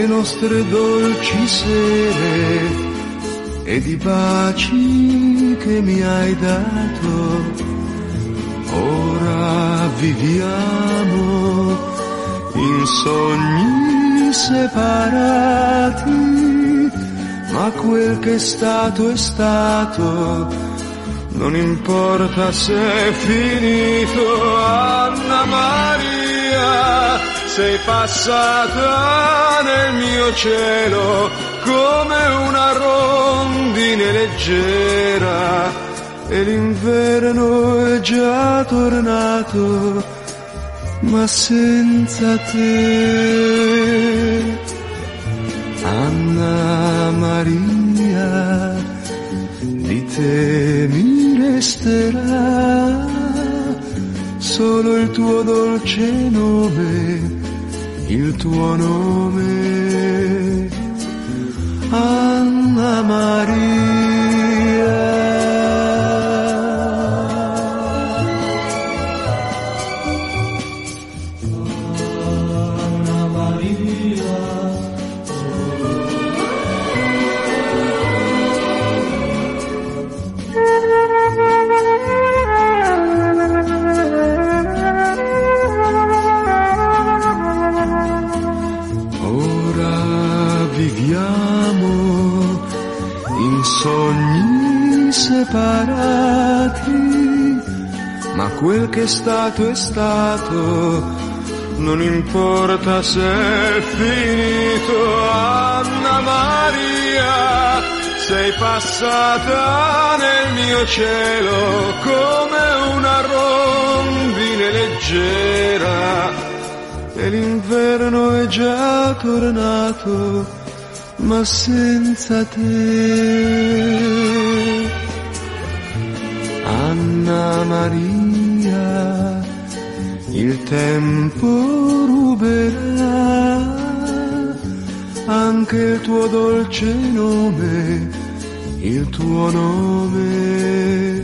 le nostre dolci sere ed i baci che mi hai dato. Ora viviamo in sogni separati, ma quel che è stato, non importa se è finito. Anna Maria, sei passata nel mio cielo come una rondine leggera, e l'inverno è già tornato, ma senza te. Anna Maria, di te mi resterà solo il tuo dolce nome, il tuo nome, Anna Maria. Sogni separati, ma quel che è stato, non importa se è finito. Anna Maria, sei passata nel mio cielo come una rondine leggera, e l'inverno è già tornato, ma senza te. Anna Maria, il tempo ruberà anche il tuo dolce nome, il tuo nome.